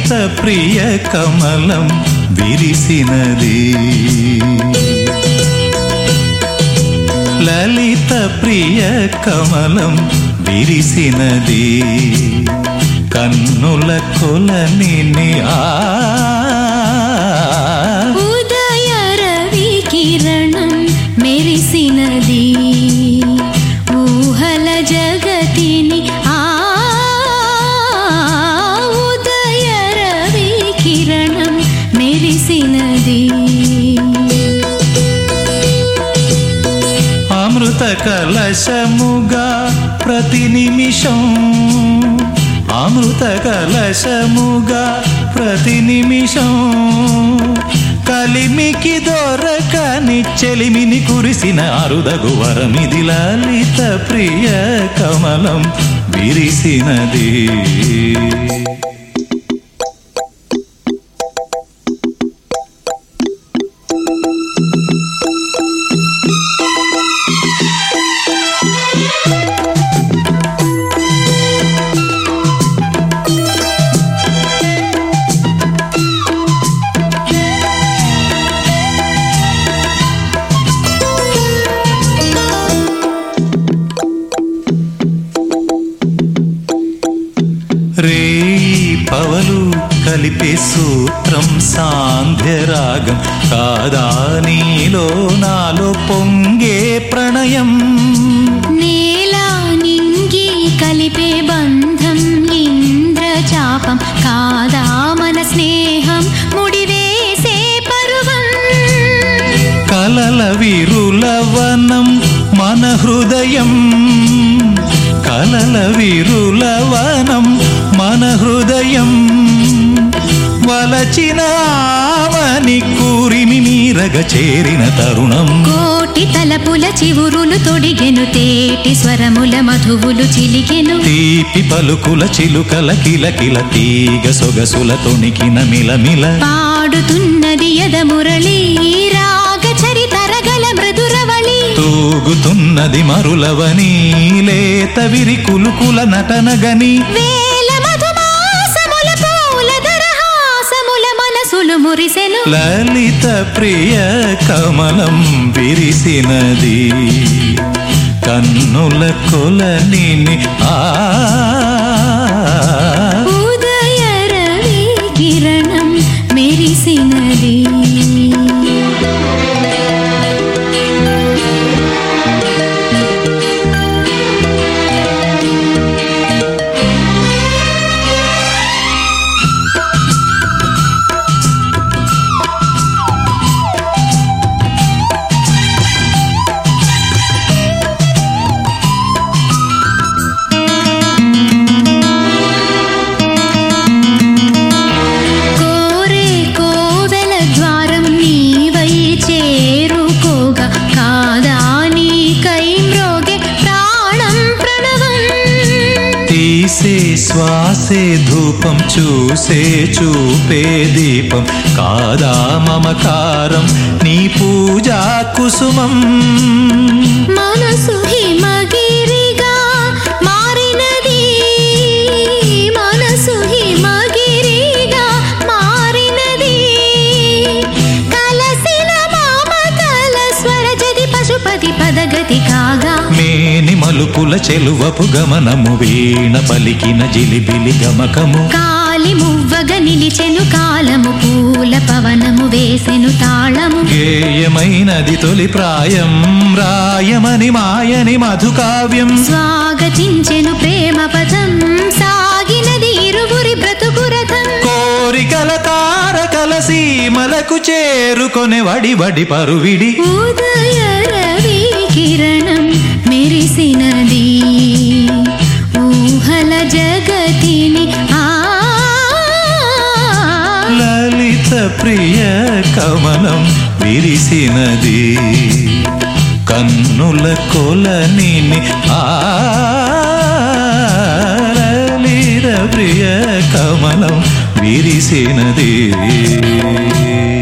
లలిత ప్రియ కమలం విరిసినది లలిత ప్రియ కమలం విరిసినది కన్నుల కొలనిని ఉదయ రవి కిరణం మెరిసినది ఊహల జగతిని ఉదయ రవి కిరణం మెరిసినది అమృత కలశముగా ప్రతి నిమిషం అమృత కలశముగా ప్రతి నిమిషం కలిమికి దొరకని చెలిమిని కురిసిన అరుదగు వరమిది లలిత ప్రియ కమలం విరిసినది రే పవలు కలిపే సూత్రం సాంధ్యరాగం కాదా నీలో నాలో పొంగే ప్రణయం నేలా నింగి కలిపే బంధం ఇంద్రచాపం కాదా మన స్నేహం ముడివేసే పరువం కలల విరులవనం మన హృదయం కలల విరులవనం మన హృదయం వలచిన ఆమని కూరిమి మీరగ చేరిన తరుణం కోటి తలపుల చివురులు తొడిగెను తేటి స్వరముల మధువులు చిలికెను తీపి పలుకుల చిలుకల కిలకిల తీగ సొగసుల తొణికిన మిలమిల పాడుతున్నది యద మురళి రాగ చరితరగల మృదురవళి తూగుతున్నది మరులవని లేత విరి కులుకుల నటనగని వేల మధుమాసముల పూల దరహాసముల మనసులు మురిసెను లలిత ప్రియ కమలం విరిసినది కన్నుల కొలనిని ఉదయ రవి కిరణం మెరిసినది శ్వాసే ధూపం చూసే చూపే దీపం కాదా మమకారం నీ పూజా కుసుమం మనసు హిమగిరిగా మారినది మనసు హిమగిరిగా మారినది కలసిన మామకల స్వరజది పశుపతి పదగతి కాగా మేని మలుపుల చెలువపు గమనము వీణ పలికిన జిలిబిలి గమకము కాలి మువ్వగ నిలిచెను కాలము పూల పవనము వేసెను తాళము గేయమైనది తొలి ప్రాయం రాయమని మాయని మధుకావ్యం స్వాగతించెను ప్రేమ పదం సాగినది ఇరువురి బ్రతుకు రథం కోరికల తారకల సీమలకు చేరుకొనే వడి వడి పరువిడి ఉదయ రవి కిరణం మెరిసినది ఊహల జగతిని లలిత ప్రియ కమలం విరిసినది కన్నుల కొలనిని లలిత ప్రియ కమలం విరిసినది